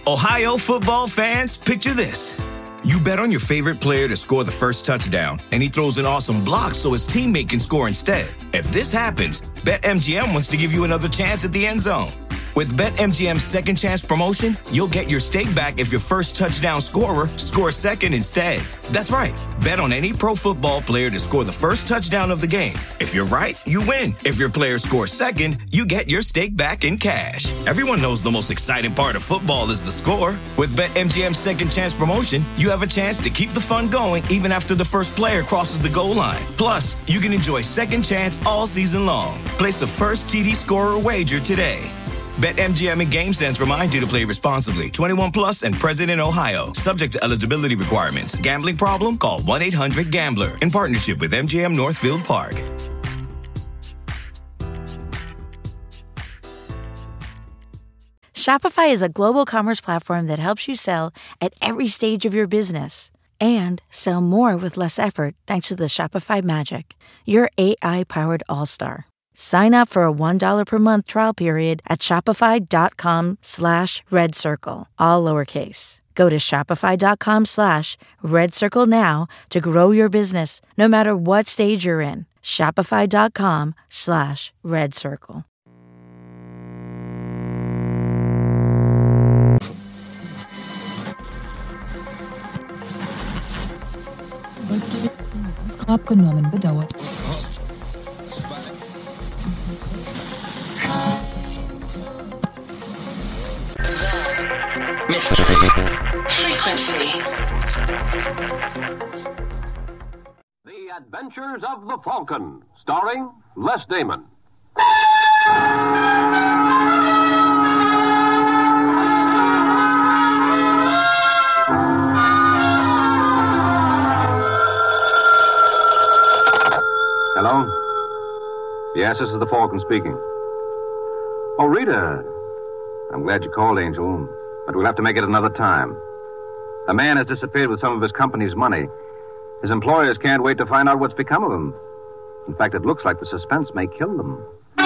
Ohio football fans, picture this. You bet on your favorite player to score the first touchdown, and he throws an awesome block so his teammate can score instead. If this happens, BetMGM wants to give you another chance at the end zone. With BetMGM's second chance promotion, you'll get your stake back if your first touchdown scorer scores second instead. That's right. Bet on any pro football player to score the first touchdown of the game. If you're right, you win. If your player scores second, you get your stake back in cash. Everyone knows the most exciting part of football is the score. With BetMGM's second chance promotion, you have a chance to keep the fun going even after the first player crosses the goal line. Plus, you can enjoy second chance all season long. Place a first TD scorer wager today. BetMGM and GameSense remind you to play responsibly. 21 plus and present in Ohio. Subject to eligibility requirements. Gambling problem? Call 1-800-GAMBLER. In partnership with MGM Northfield Park. Shopify is a global commerce platform that helps you sell at every stage of your business. And sell more with less effort thanks to the Shopify Magic, your AI-powered all-star. Sign up for a $1 per month trial period at shopify.com/redcircle, all lowercase. Go to shopify.com/redcircle now to grow your business, no matter what stage you're in. Shopify.com/redcircle. Abgenommen bedauert. Frequency. The Adventures of the Falcon, starring Les Damon. Hello? Yes, this is the Falcon speaking. Oh, Rita. I'm glad you called, Angel, but we'll have to make it another time. A man has disappeared with some of his company's money. His employers can't wait to find out what's become of him. In fact, it looks like the suspense may kill them.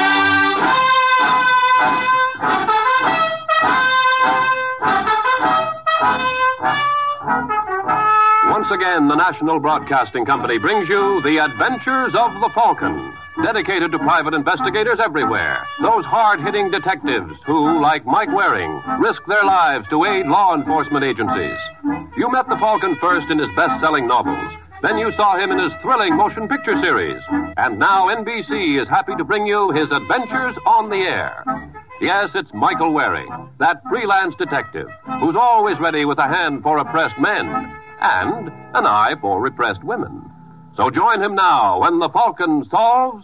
Once again, the National Broadcasting Company brings you The Adventures of the Falcon, dedicated to private investigators everywhere. Those hard-hitting detectives who, like Mike Waring, risk their lives to aid law enforcement agencies. You met the Falcon first in his best-selling novels. Then you saw him in his thrilling motion picture series. And now NBC is happy to bring you his adventures on the air. Yes, it's Michael Waring, that freelance detective who's always ready with a hand for oppressed men and an eye for repressed women. So join him now when the Falcon solves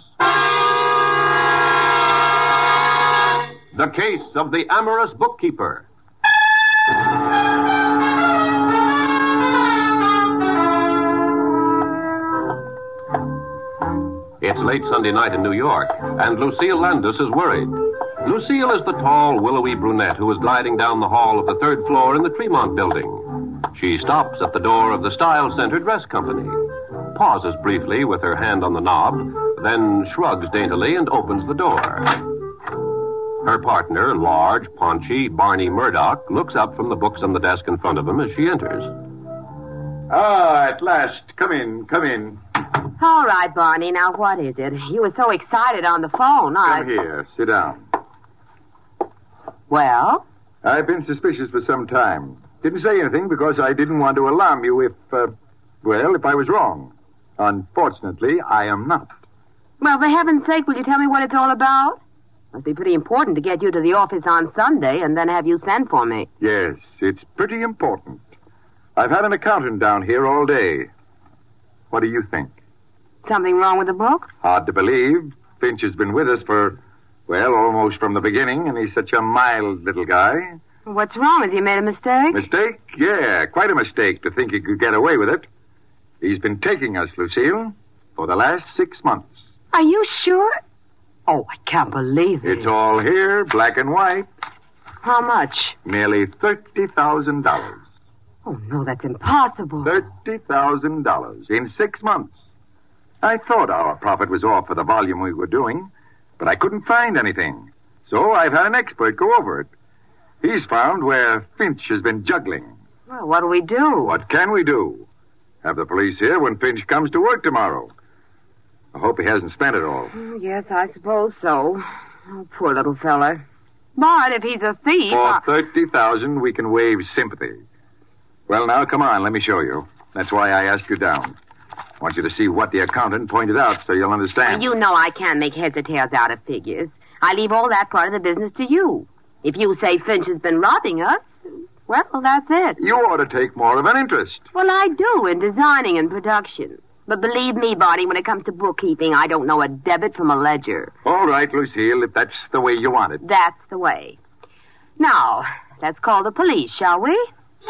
the case of the amorous bookkeeper. It's late Sunday night in New York, and Lucille Landis is worried. Lucille is the tall, willowy brunette who is gliding down the hall of the third floor in the Tremont building. She stops at the door of the Style Center Dress Company, pauses briefly with her hand on the knob, then shrugs daintily and opens the door. Her partner, large, paunchy Barney Murdoch, looks up from the books on the desk in front of him as she enters. Ah, at last. Come in, come in. All right, Barney. Now, what is it? You were so excited on the phone. Come here. Sit down. Well? I've been suspicious for some time. Didn't say anything because I didn't want to alarm you if I was wrong. Unfortunately, I am not. Well, for heaven's sake, will you tell me what it's all about? Must be pretty important to get you to the office on Sunday and then have you send for me. Yes, it's pretty important. I've had an accountant down here all day. What do you think? Something wrong with the books? Hard to believe. Finch has been with us for, almost from the beginning, and he's such a mild little guy. What's wrong? Has he made a mistake? Mistake? Yeah, quite a mistake to think he could get away with it. He's been taking us, Lucille, for the last 6 months. Are you sure? Oh, I can't believe it. It's all here, black and white. How much? Nearly $30,000. Oh, no, that's impossible. $30,000 in 6 months. I thought our profit was off for the volume we were doing, but I couldn't find anything. So I've had an expert go over it. He's found where Finch has been juggling. Well, what'll we do? What can we do? Have the police here when Finch comes to work tomorrow. I hope he hasn't spent it all. Yes, I suppose so. Oh, poor little fella. But if he's a thief... For $30,000, we can waive sympathy. Well, now, come on, let me show you. That's why I asked you down. I want you to see what the accountant pointed out so you'll understand. Well, you know I can't make heads or tails out of figures. I leave all that part of the business to you. If you say Finch has been robbing us, well, that's it. You ought to take more of an interest. Well, I do in designing and production. But believe me, Barney, when it comes to bookkeeping, I don't know a debit from a ledger. All right, Lucille, if that's the way you want it. That's the way. Now, let's call the police, shall we?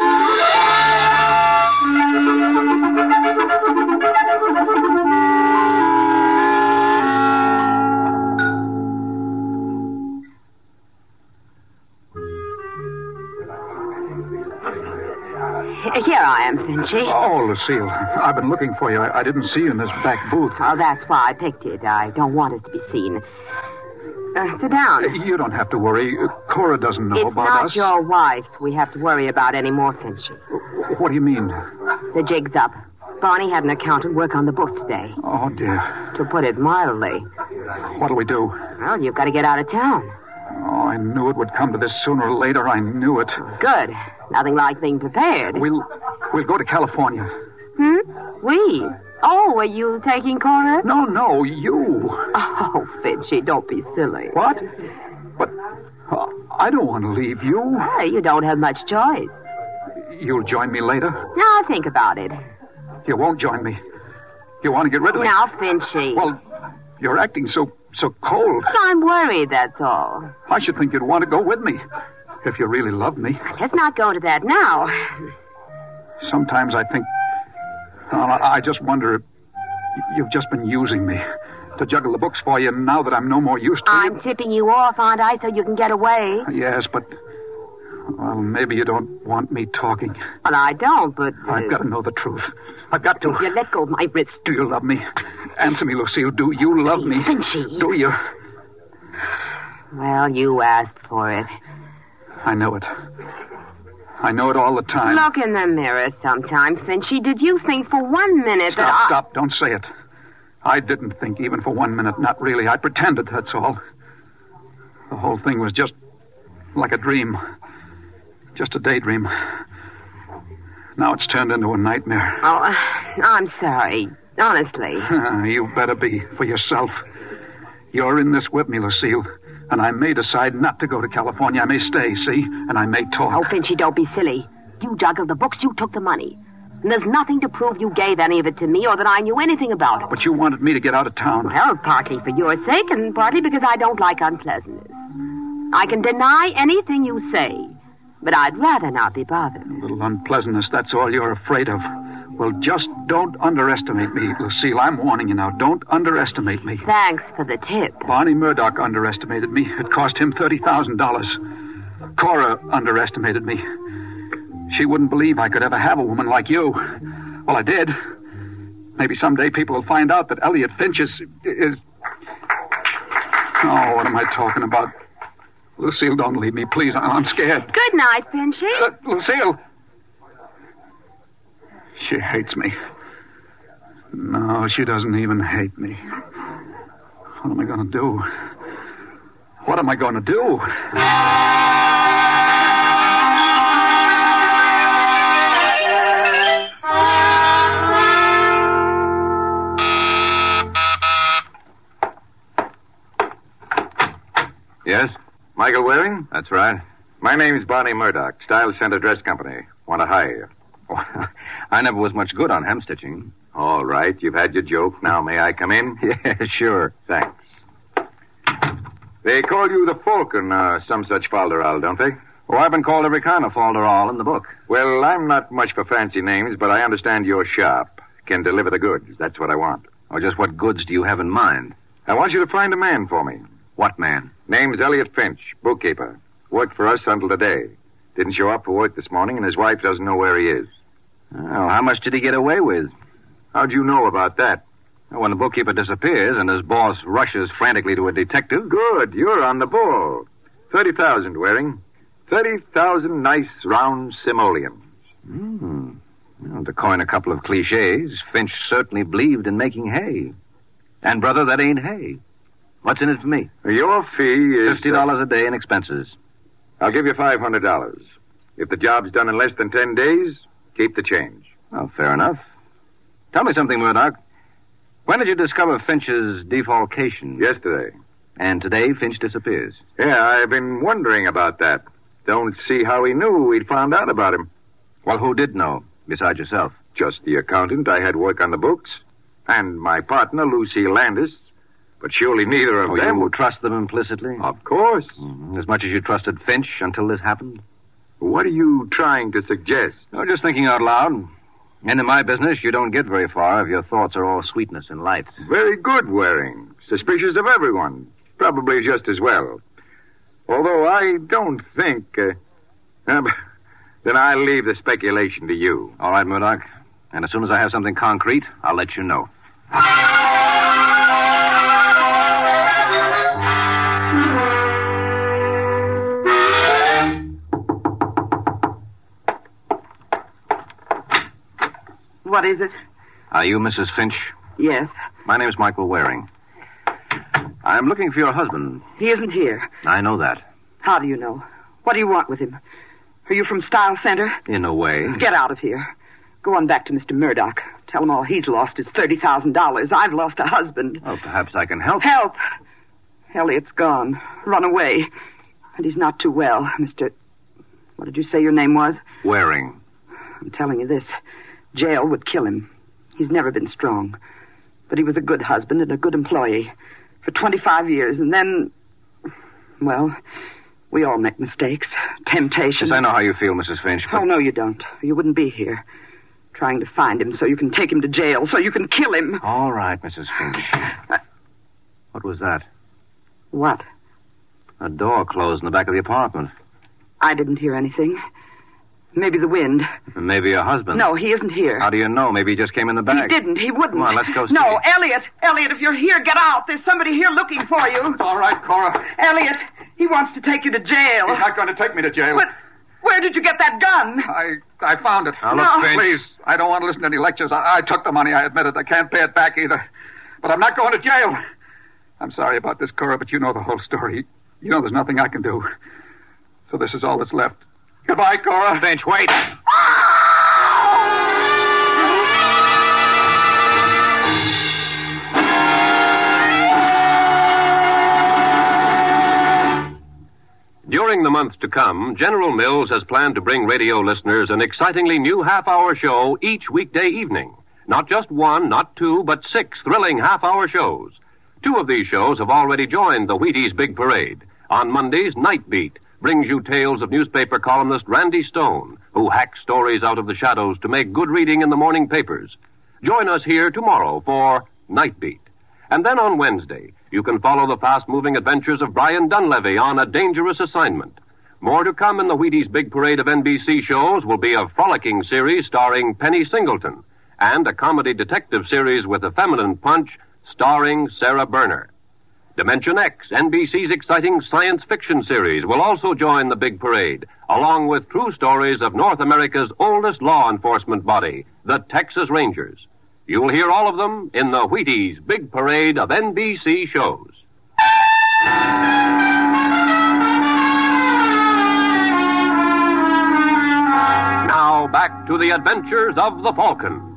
Here I am, Finchy. Oh, Lucille, I've been looking for you. I didn't see you in this back booth. Oh, that's why I picked it. I don't want us to be seen. Sit down. You don't have to worry. Cora doesn't know about us. It's not your wife we have to worry about anymore, Finchy. What do you mean? The jig's up. Barney had an accountant work on the books today. Oh, dear. To put it mildly. What'll we do? Well, you've got to get out of town. Oh, I knew it would come to this sooner or later. I knew it. Good. Nothing like being prepared. We'll go to California. We? Oh, are you taking Cora? No, you. Oh, Finchy, don't be silly. What? But I don't want to leave you. Well, you don't have much choice. You'll join me later? Now, think about it. You won't join me. You want to get rid of me? Now, Finchy. Well, you're acting so cold. Well, I'm worried, that's all. I should think you'd want to go with me. If you really love me. Let's not go into that now. Sometimes I think... I just wonder if you've just been using me to juggle the books for you now that I'm no more use to I'm tipping you off, aren't I, so you can get away? Yes, but... Well, maybe you don't want me talking. Well, I don't, but... I've got to know the truth. I've got to... You let go of my wrist. Do you love me? Answer me, Lucille. Do you love me? Finchy. Do you? Well, you asked for it. I know it. I know it all the time. Look in the mirror sometime, Finchy. Did you think for 1 minute that Stop. Don't say it. I didn't think even for 1 minute. Not really. I pretended, that's all. The whole thing was just like a dream. Just a daydream. Now it's turned into a nightmare. Oh, I'm sorry. Honestly. You better be, for yourself. You're in this with me, Lucille. And I may decide not to go to California. I may stay, see? And I may talk. Oh, Finchy, don't be silly. You juggled the books, you took the money. And there's nothing to prove you gave any of it to me or that I knew anything about it. But you wanted me to get out of town. Well, partly for your sake and partly because I don't like unpleasantness. I can deny anything you say, but I'd rather not be bothered. A little unpleasantness, that's all you're afraid of. Well, just don't underestimate me, Lucille. I'm warning you now. Don't underestimate me. Thanks for the tip. Barney Murdoch underestimated me. It cost him $30,000. Cora underestimated me. She wouldn't believe I could ever have a woman like you. Well, I did. Maybe someday people will find out that Elliot Finch is... Oh, what am I talking about? Lucille, don't leave me, please. I'm scared. Good night, Finchy. Lucille! She hates me. No, she doesn't even hate me. What am I going to do? What am I going to do? Yes? Michael Waring? That's right. My name's Barney Murdoch, Style Center Dress Company. Want to hire you. I never was much good on hem-stitching. All right, you've had your joke. Now, may I come in? Yeah, sure. Thanks. They call you the Falcon, some such falderall, don't they? Oh, I've been called every kind of falderall in the book. Well, I'm not much for fancy names, but I understand you're sharp. Can deliver the goods. That's what I want. Oh, just what goods do you have in mind? I want you to find a man for me. What man? Name's Elliot Finch, bookkeeper. Worked for us until today. Didn't show up for work this morning, and his wife doesn't know where he is. Well, how much did he get away with? How'd you know about that? When the bookkeeper disappears and his boss rushes frantically to a detective. Good. You're on the ball. $30,000, Waring. 30,000 nice round simoleons. Well, to coin a couple of cliches, Finch certainly believed in making hay. And, brother, that ain't hay. What's in it for me? Your fee is... $50 a day in expenses. I'll give you $500. If the job's done in less than 10 days, keep the change. Well, fair enough. Tell me something, Murdoch. When did you discover Finch's defalcation? Yesterday. And today, Finch disappears. Yeah, I've been wondering about that. Don't see how he knew we'd found out about him. Well, who did know, besides yourself? Just the accountant I had work on the books. And my partner, Lucy Landis. But surely neither of them... You would trust them implicitly? Of course. As much as you trusted Finch until this happened? What are you trying to suggest? Oh, just thinking out loud. And in my business, you don't get very far if your thoughts are all sweetness and light. Very good, Waring. Suspicious of everyone. Probably just as well. Although I don't think... then I'll leave the speculation to you. All right, Murdoch. And as soon as I have something concrete, I'll let you know. What is it? Are you Mrs. Finch? Yes. My name's Michael Waring. I'm looking for your husband. He isn't here. I know that. How do you know? What do you want with him? Are you from Style Center? In a way. Get out of here. Go on back to Mr. Murdoch. Tell him all he's lost is $30,000. I've lost a husband. Well, perhaps I can help. Help! Elliot's gone. Run away. And he's not too well, Mr... What did you say your name was? Waring. I'm telling you this. Jail would kill him. He's never been strong. But he was a good husband and a good employee. For 25 years, and then... Well, we all make mistakes. Temptation. Yes, I know how you feel, Mrs. Finch, but... Oh, no, you don't. You wouldn't be here. Trying to find him so you can take him to jail, so you can kill him. All right, Mrs. Finch. What was that? What? A door closed in the back of the apartment. I didn't hear anything. Maybe the wind. Maybe your husband. No, he isn't here. How do you know? Maybe he just came in the back. He didn't. He wouldn't. Come on, let's go see. No, Elliot. Elliot, if you're here, get out. There's somebody here looking for you. It's all right, Cora. Elliot, he wants to take you to jail. He's not going to take me to jail. But where did you get that gun? I found it. Now, look, Finch. Please, I don't want to listen to any lectures. I took the money, I admit it. I can't pay it back either. But I'm not going to jail. I'm sorry about this, Cora, but you know the whole story. You know there's nothing I can do. So this is all that's left. Goodbye, Cora. Finch, wait. During the months to come, General Mills has planned to bring radio listeners an excitingly new half-hour show each weekday evening. Not just one, not two, but 6 thrilling half-hour shows. 2 of these shows have already joined the Wheaties Big Parade. On Mondays, Night Beat brings you tales of newspaper columnist Randy Stone, who hacks stories out of the shadows to make good reading in the morning papers. Join us here tomorrow for Night Beat. And then on Wednesday, you can follow the fast-moving adventures of Brian Dunleavy on A Dangerous Assignment. More to come in the Wheaties Big Parade of NBC shows will be a frolicking series starring Penny Singleton and a comedy detective series with a feminine punch starring Sarah Berner. Dimension X, NBC's exciting science fiction series, will also join the big parade, along with true stories of North America's oldest law enforcement body, the Texas Rangers. You'll hear all of them in the Wheaties Big Parade of NBC shows. Now back to the adventures of the Falcon.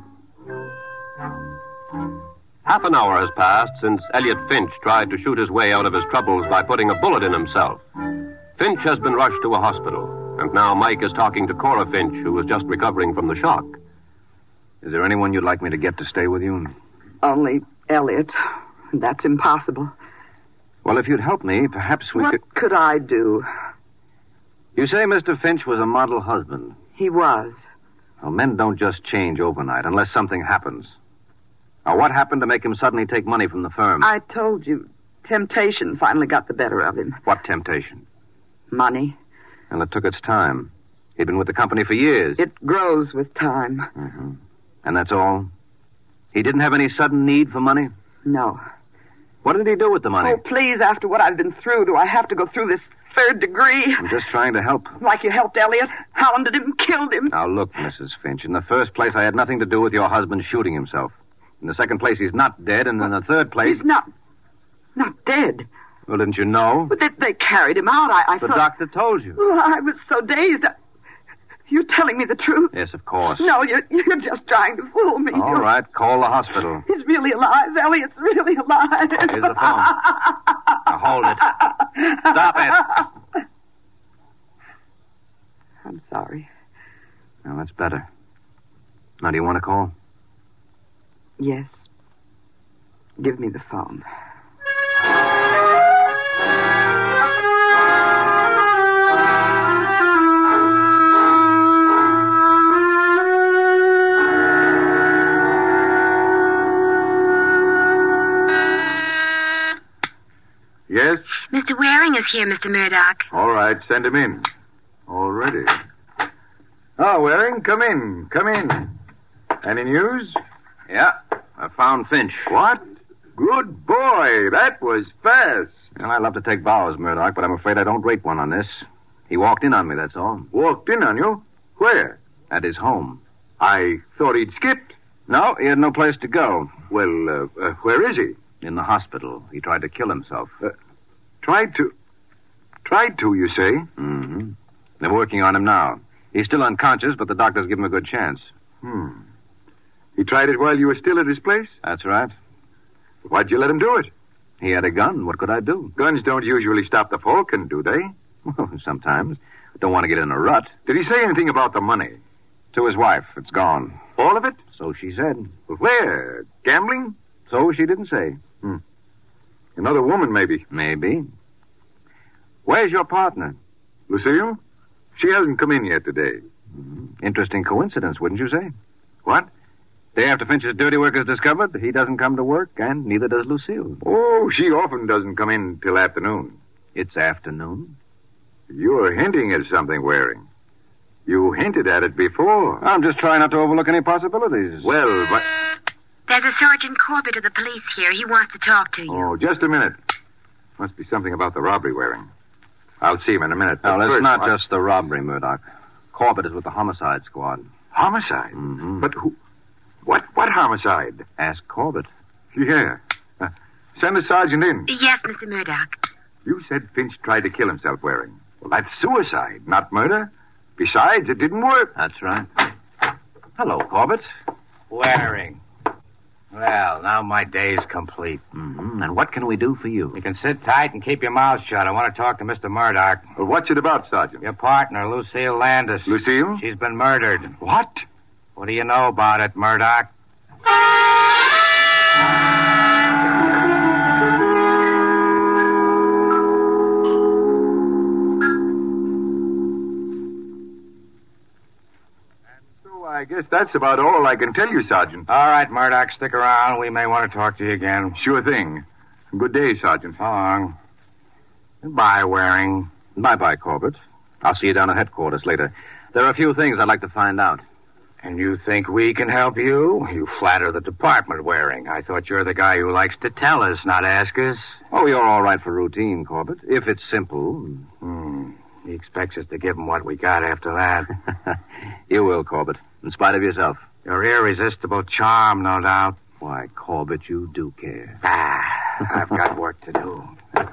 Half an hour has passed since Elliot Finch tried to shoot his way out of his troubles by putting a bullet in himself. Finch has been rushed to a hospital, and now Mike is talking to Cora Finch, who is just recovering from the shock. Is there anyone you'd like me to get to stay with you? Only Elliot. That's impossible. Well, if you'd help me, perhaps we What could I do? You say Mr. Finch was a model husband. He was. Well, men don't just change overnight unless something happens. Now, what happened to make him suddenly take money from the firm? I told you. Temptation finally got the better of him. What temptation? Money. Well, it took its time. He'd been with the company for years. It grows with time. Mm-hmm. And that's all? He didn't have any sudden need for money? No. What did he do with the money? Oh, please, after what I've been through, do I have to go through this third degree. I'm just trying to help. Like you helped Elliot, hounded him, killed him. Now, look, Mrs. Finch. In the first place, I had nothing to do with your husband shooting himself. In the second place, he's not dead. And in the third place... He's not dead. Well, didn't you know? But they carried him out. I The thought... doctor told you. Well, I was so dazed. You're telling me the truth? Yes, of course. No, you're just trying to fool me. All right, call the hospital. He's really alive. Elliot's really alive. Here's the phone. Now, hold it. Stop it. I'm sorry. Now, that's better. Now, do you want to call? Yes. Give me the phone. Yes? Mr. Waring is here, Mr. Murdoch. All right, send him in. Already. Oh, Waring, come in. Come in. Any news? Yeah, I found Finch. What? Good boy. That was fast. Well, I love to take bows, Murdoch, but I'm afraid I don't rate one on this. He walked in on me, that's all. Walked in on you? Where? At his home. I thought he'd skipped. No, he had no place to go. Well, where is he? In the hospital. He tried to kill himself. Tried to, you say? Mm-hmm. They're working on him now. He's still unconscious, but the doctors give him a good chance. He tried it while you were still at his place? That's right. Why'd you let him do it? He had a gun. What could I do? Guns don't usually stop the Falcon, do they? Well, sometimes. Don't want to get in a rut. Did he say anything about the money? To his wife. It's gone. All of it? So she said. Where? Gambling? So she didn't say. Another woman, maybe. Maybe. Where's your partner? Lucille? She hasn't come in yet today. Interesting coincidence, wouldn't you say? What? Day after Finch's dirty work is discovered, he doesn't come to work, and neither does Lucille. Oh, she often doesn't come in till afternoon. It's afternoon. You're hinting at something, Waring. You hinted at it before. I'm just trying not to overlook any possibilities. Well, but... There's a Sergeant Corbett of the police here. He wants to talk to you. Oh, just a minute. Must be something about the robbery, Waring. I'll see him in a minute. No, But it's first, not just the robbery, Murdoch. Corbett is with the homicide squad. Homicide? Mm-hmm. But who... What homicide? Ask Corbett. Yeah. Send the sergeant in. Yes, Mr. Murdoch. You said Finch tried to kill himself, Waring. Well, that's suicide, not murder. Besides, it didn't work. That's right. Hello, Corbett. Waring. Well, now my day's complete. Mm-hmm. And what can we do for you? You can sit tight and keep your mouth shut. I want to talk to Mr. Murdoch. Well, what's it about, Sergeant? Your partner, Lucille Landis. Lucille? She's been murdered. What? What do you know about it, Murdoch? I guess that's about all I can tell you, Sergeant. All right, Murdoch, stick around. We may want to talk to you again. Sure thing. Good day, Sergeant. So long. Goodbye, Waring. Bye-bye, Corbett. I'll see you down at headquarters later. There are a few things I'd like to find out. And you think we can help you? You flatter the department, Waring. I thought you're the guy who likes to tell us, not ask us. Oh, you're all right for routine, Corbett. If it's simple. He expects us to give him what we got after that. You will, Corbett. In spite of yourself. Your irresistible charm, no doubt. Why, Corbett, you do care. I've got work to do.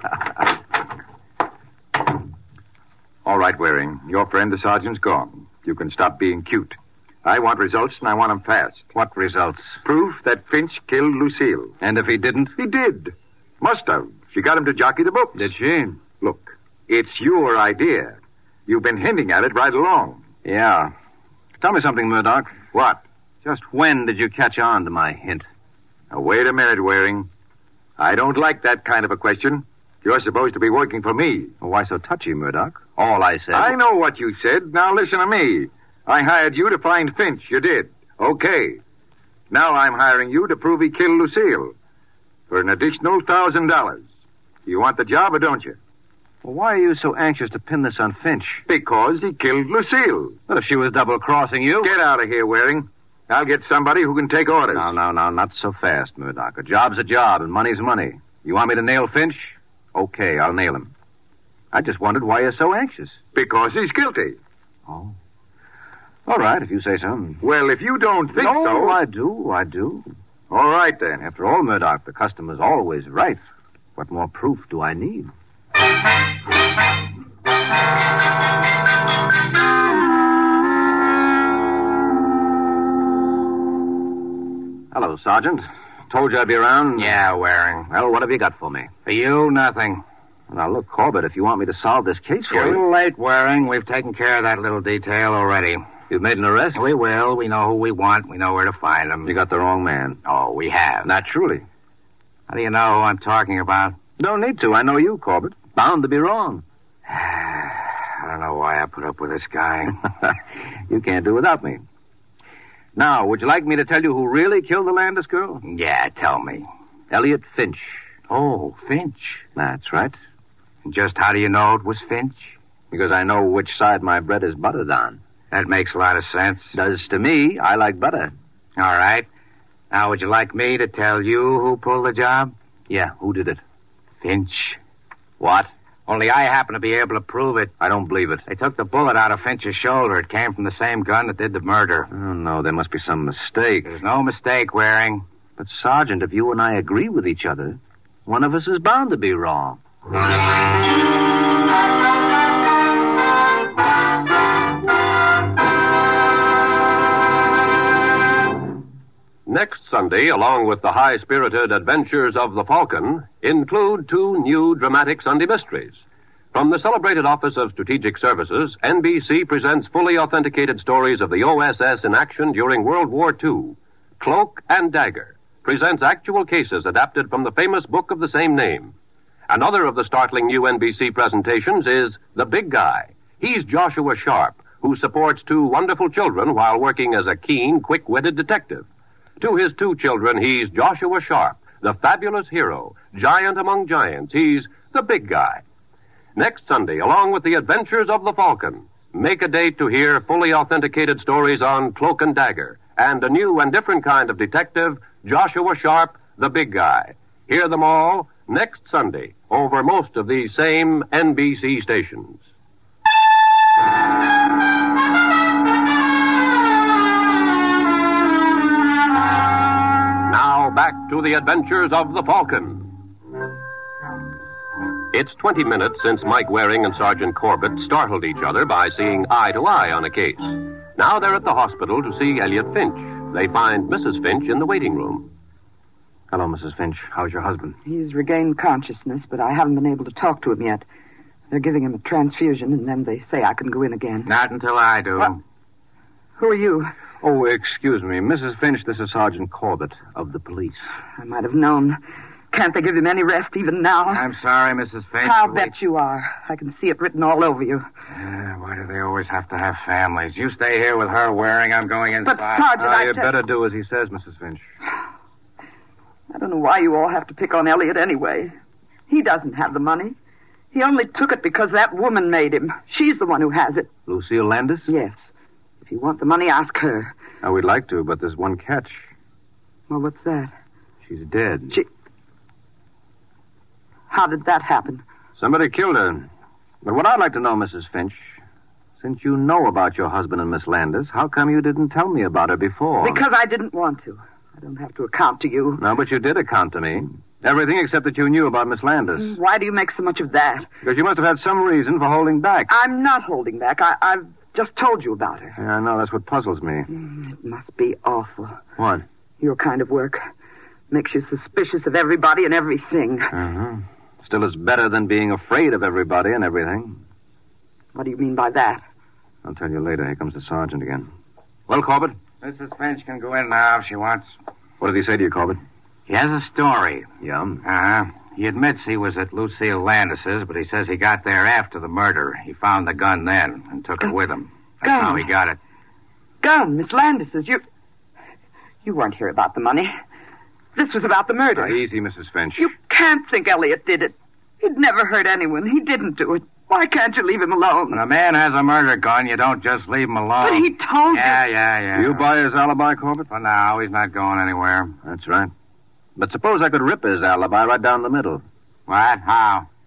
All right, Waring. Your friend, the sergeant's gone. You can stop being cute. I want results, and I want them fast. What results? Proof that Finch killed Lucille. And if he didn't? He did. Must have. She got him to jockey the books. Did she? Look, it's your idea. You've been hinting at it right along. Yeah. Tell me something, Murdoch. What? Just when did you catch on to my hint? Now, wait a minute, Waring. I don't like that kind of a question. You're supposed to be working for me. Well, why so touchy, Murdoch? All I said... I know what you said. Now listen to me. I hired you to find Finch. You did. Okay. Now I'm hiring you to prove he killed Lucille. For an additional $1,000. You want the job or don't you? Well, why are you so anxious to pin this on Finch? Because he killed Lucille. Well, if she was double-crossing you... Get out of here, Waring. I'll get somebody who can take orders. No, not so fast, Murdoch. A job's a job, and money's money. You want me to nail Finch? Okay, I'll nail him. I just wondered why you're so anxious. Because he's guilty. Oh. All right, if you say so. Well, if you don't think so... No, I do. All right, then. After all, Murdoch, the customer's always right. What more proof do I need? Hello, Sergeant. Told you I'd be around. Yeah, Waring. Well, what have you got for me? For you, nothing. Now, look, Corbett, if you want me to solve this case for You're you... late, Waring. We've taken care of that little detail already. You've made an arrest? We will. We know who we want. We know where to find them. You got the wrong man. Oh, we have. Naturally. How do you know who I'm talking about? Don't need to. I know you, Corbett. Bound to be wrong. I don't know why I put up with this guy. You can't do without me. Now, would you like me to tell you who really killed the Landis girl? Yeah, tell me. Elliot Finch. Oh, Finch. That's right. And just how do you know it was Finch? Because I know which side my bread is buttered on. That makes a lot of sense. Does to me. I like butter. All right. Now, would you like me to tell you who pulled the job? Yeah, who did it? Finch. What? Only I happen to be able to prove it. I don't believe it. They took the bullet out of Finch's shoulder. It came from the same gun that did the murder. Oh, no, there must be some mistake. There's no mistake, Waring. But, Sergeant, if you and I agree with each other, one of us is bound to be wrong. Next Sunday, along with the high-spirited Adventures of the Falcon, include 2 new dramatic Sunday mysteries. From the celebrated Office of Strategic Services, NBC presents fully authenticated stories of the OSS in action during World War II. Cloak and Dagger presents actual cases adapted from the famous book of the same name. Another of the startling new NBC presentations is The Big Guy. He's Joshua Sharp, who supports 2 wonderful children while working as a keen, quick-witted detective. To his 2 children, he's Joshua Sharp, the fabulous hero, giant among giants. He's the big guy. Next Sunday, along with the Adventures of the Falcon, make a date to hear fully authenticated stories on Cloak and Dagger and a new and different kind of detective, Joshua Sharp, the big guy. Hear them all next Sunday over most of these same NBC stations. Now back to the Adventures of the Falcon. It's 20 minutes since Mike Waring and Sergeant Corbett startled each other by seeing eye to eye on a case. Now they're at the hospital to see Elliot Finch. They find Mrs. Finch in the waiting room. Hello, Mrs. Finch. How's your husband? He's regained consciousness, but I haven't been able to talk to him yet. They're giving him a transfusion, and then they say I can go in again. Not until I do. What? Who are you? Oh, excuse me. Mrs. Finch, this is Sergeant Corbett of the police. I might have known. Can't they give him any rest even now? I'm sorry, Mrs. Finch. I'll bet you are. I can see it written all over you. Why do they always have to have families? You stay here with her, Waring. I'm going inside. But, Sergeant, You'd better do as he says, Mrs. Finch. I don't know why you all have to pick on Elliot anyway. He doesn't have the money. He only took it because that woman made him. She's the one who has it. Lucille Landis? Yes. If you want the money, ask her. Now, we'd like to, but there's one catch. Well, what's that? She's dead. How did that happen? Somebody killed her. But what I'd like to know, Mrs. Finch, since you know about your husband and Miss Landis, how come you didn't tell me about her before? Because I didn't want to. I don't have to account to you. No, but you did account to me. Everything except that you knew about Miss Landis. Why do you make so much of that? Because you must have had some reason for holding back. I'm not holding back. I've just told you about her. Yeah, I know. That's what puzzles me. It must be awful. What? Your kind of work makes you suspicious of everybody and everything. Uh-huh. Still, it's better than being afraid of everybody and everything. What do you mean by that? I'll tell you later. Here comes the sergeant again. Well, Corbett? Mrs. Finch can go in now if she wants. What did he say to you, Corbett? He has a story. Yeah? He admits he was at Lucille Landis's, but he says he got there after the murder. He found the gun then and took it with him. That's how he got it. Gun, Miss Landis's. You weren't here about the money. This was about the murder. Now, easy, Mrs. Finch. You can't think Elliot did it. He'd never hurt anyone. He didn't do it. Why can't you leave him alone? When a man has a murder gun, you don't just leave him alone. But he told you. Yeah. You buy his alibi, Corbett? For now, he's not going anywhere. That's right. But suppose I could rip his alibi right down the middle. What? How?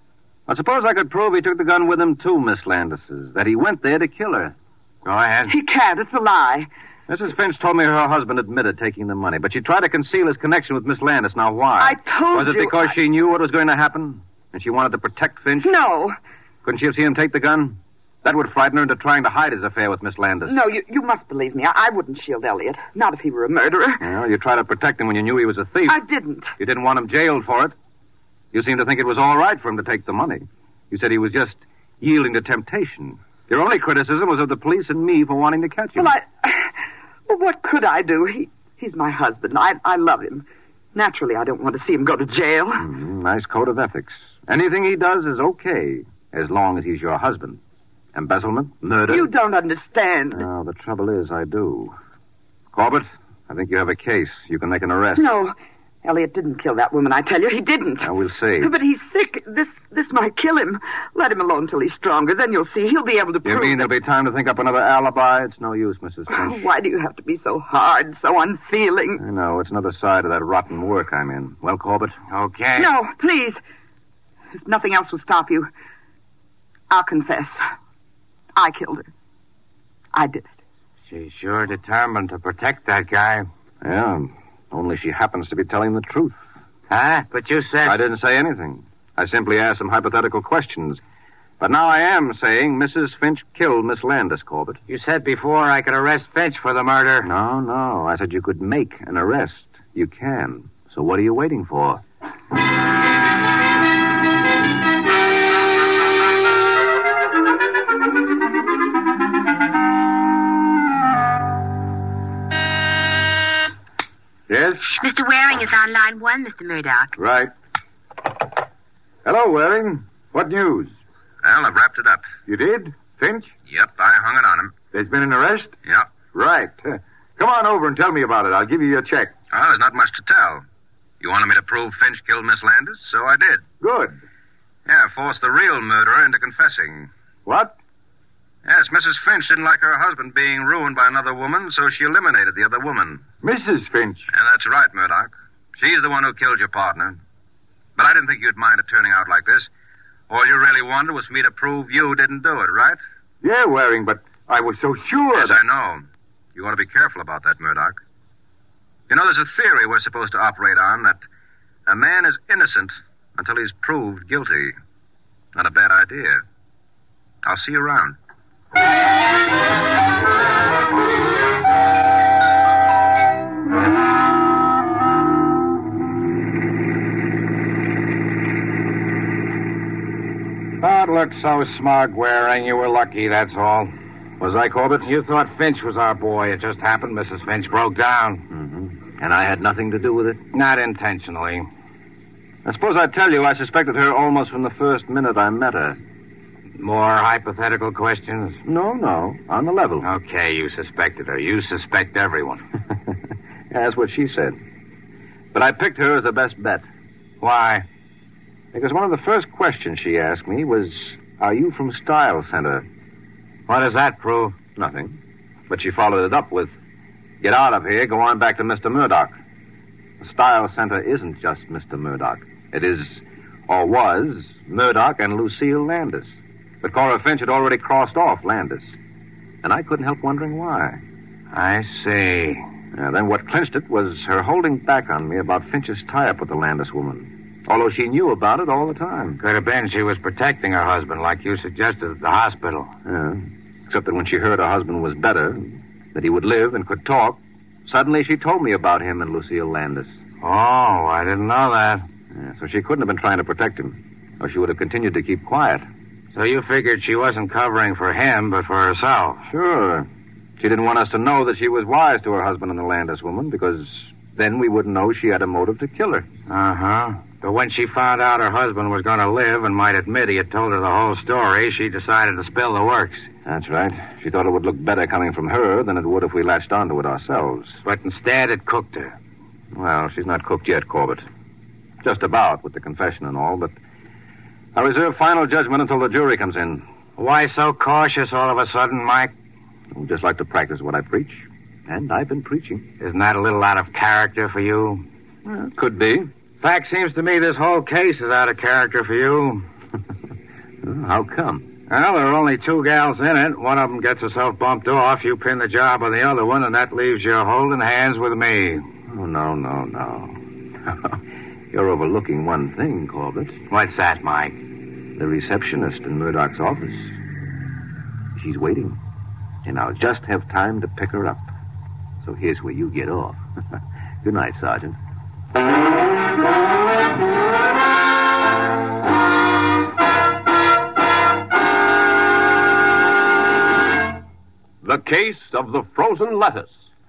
I suppose I could prove he took the gun with him to Miss Landis's, that he went there to kill her. Go ahead. He can't. It's a lie. Mrs. Finch told me her husband admitted taking the money, but she tried to conceal his connection with Miss Landis. Now, why? I told Was it you, because she knew what was going to happen? And she wanted to protect Finch? No. Couldn't she have seen him take the gun? That would frighten her into trying to hide his affair with Miss Landis. No, you must believe me. I wouldn't shield Elliot. Not if he were a murderer. Well, you tried to protect him when you knew he was a thief. I didn't. You didn't want him jailed for it. You seemed to think it was all right for him to take the money. You said he was just yielding to temptation. Your only criticism was of the police and me for wanting to catch him. Well, what could I do? He's my husband. I love him. Naturally, I don't want to see him go to jail. Nice code of ethics. Anything he does is okay, as long as he's your husband. Embezzlement, murder. You don't understand. No, the trouble is, I do. Corbett, I think you have a case. You can make an arrest. No, Elliot didn't kill that woman, I tell you. He didn't. Now, we'll see. But he's sick. This might kill him. Let him alone till he's stronger. Then you'll see. He'll be able to prove You mean there'll be time to think up another alibi? It's no use, Mrs. Finch. Why do you have to be so hard, so unfeeling? I know. It's another side of that rotten work I'm in. Well, Corbett? Okay. No, please. If nothing else will stop you, I'll confess. I killed her. I did it. She's sure determined to protect that guy. Yeah, only she happens to be telling the truth. Huh? But you said... I didn't say anything. I simply asked some hypothetical questions. But now I am saying Mrs. Finch killed Miss Landis, Corbett. You said before I could arrest Finch for the murder. No. I said you could make an arrest. You can. So what are you waiting for? Yes? Mr. Waring is on line 1, Mr. Murdoch. Right. Hello, Waring. What news? Well, I've wrapped it up. You did? Finch? Yep, I hung it on him. There's been an arrest? Yep. Right. Come on over and tell me about it. I'll give you your check. Well, there's not much to tell. You wanted me to prove Finch killed Miss Landis, so I did. Good. Yeah, forced the real murderer into confessing. What? Yes, Mrs. Finch didn't like her husband being ruined by another woman, so she eliminated the other woman. Mrs. Finch? Yeah, that's right, Murdoch. She's the one who killed your partner. But I didn't think you'd mind it turning out like this. All you really wanted was me to prove you didn't do it, right? Yeah, Waring, but I was so sure. Yes, I know. You ought to be careful about that, Murdoch. You know, there's a theory we're supposed to operate on that a man is innocent until he's proved guilty. Not a bad idea. I'll see you around. Don't look so smug, Waring. You were lucky, that's all. Was I, Corbett? You thought Finch was our boy. It just happened Mrs. Finch broke down. Mm-hmm. And I had nothing to do with it? Not intentionally. I suppose I'd tell you I suspected her almost from the first minute I met her. More hypothetical questions? No. On the level. Okay, you suspected her. You suspect everyone. Yeah, that's what she said. But I picked her as the best bet. Why? Because one of the first questions she asked me was, are you from Style Center? What does that prove? Nothing. But she followed it up with, get out of here, go on back to Mr. Murdoch. The Style Center isn't just Mr. Murdoch. It is, or was, Murdoch and Lucille Landis. But Cora Finch had already crossed off Landis. And I couldn't help wondering why. I see. Then what clinched it was her holding back on me about Finch's tie-up with the Landis woman. Although she knew about it all the time. Could have been she was protecting her husband, like you suggested at the hospital. Yeah. Except that when she heard her husband was better, that he would live and could talk, suddenly she told me about him and Lucille Landis. Oh, I didn't know that. Yeah, so she couldn't have been trying to protect him, or she would have continued to keep quiet. So you figured she wasn't covering for him, but for herself? Sure. She didn't want us to know that she was wise to her husband and the Landis woman, because then we wouldn't know she had a motive to kill her. Uh-huh. But when she found out her husband was going to live and might admit he had told her the whole story, she decided to spill the works. That's right. She thought it would look better coming from her than it would if we latched onto it ourselves. But instead, it cooked her. Well, she's not cooked yet, Corbett. Just about, with the confession and all, but I reserve final judgment until the jury comes in. Why so cautious all of a sudden, Mike? I just like to practice what I preach. And I've been preaching. Isn't that a little out of character for you? Well, could be. Fact seems to me this whole case is out of character for you. How come? Well, there are only 2 gals in it. One of them gets herself bumped off. You pin the job on the other one, and that leaves you holding hands with me. Oh, no. You're overlooking one thing, Corbett. What's that, Mike? The receptionist in Murdoch's office. She's waiting. And I'll just have time to pick her up. So here's where you get off. Good night, Sergeant. The Case of the Frozen Lettuce.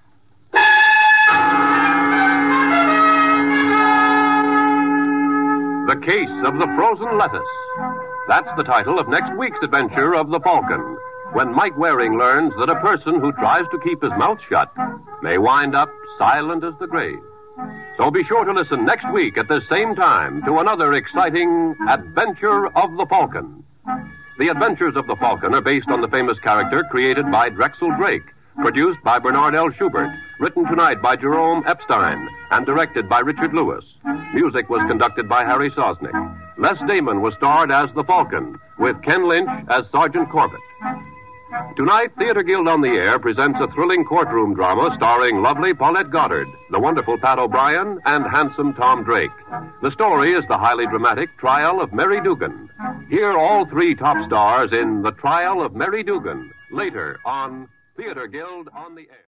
The Case of the Frozen Lettuce. That's the title of next week's adventure of the Falcon, when Mike Waring learns that a person who tries to keep his mouth shut may wind up silent as the grave. So be sure to listen next week at this same time to another exciting Adventure of the Falcon. The Adventures of the Falcon are based on the famous character created by Drexel Drake, produced by Bernard L. Schubert, written tonight by Jerome Epstein, and directed by Richard Lewis. Music was conducted by Harry Sosnick. Les Damon was starred as the Falcon, with Ken Lynch as Sergeant Corbett. Tonight, Theater Guild on the Air presents a thrilling courtroom drama starring lovely Paulette Goddard, the wonderful Pat O'Brien, and handsome Tom Drake. The story is the highly dramatic Trial of Mary Dugan. Hear all 3 top stars in The Trial of Mary Dugan, later on Theater Guild on the Air.